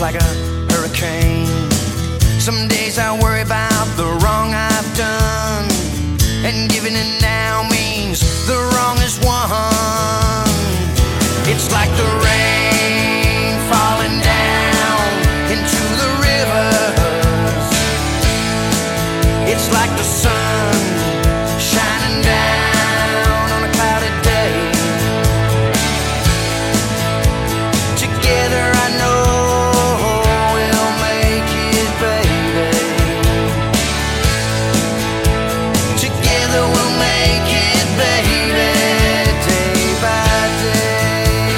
like a hurricane. Some days I worry about the wrong I've done, and giving it now means the wrong is won. It's like the rain falling down into the rivers. It's like the sun shining down on a cloudy day. Together I know we'll make it, baby. Together we'll make it, baby, day by day.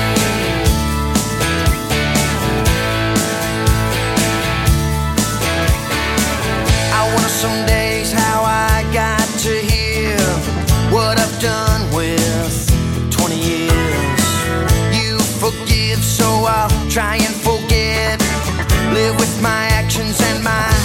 I wonder some days how I got to here, what I've done with 20 years. You forgive, so I'll try and forget. Live with my actions and my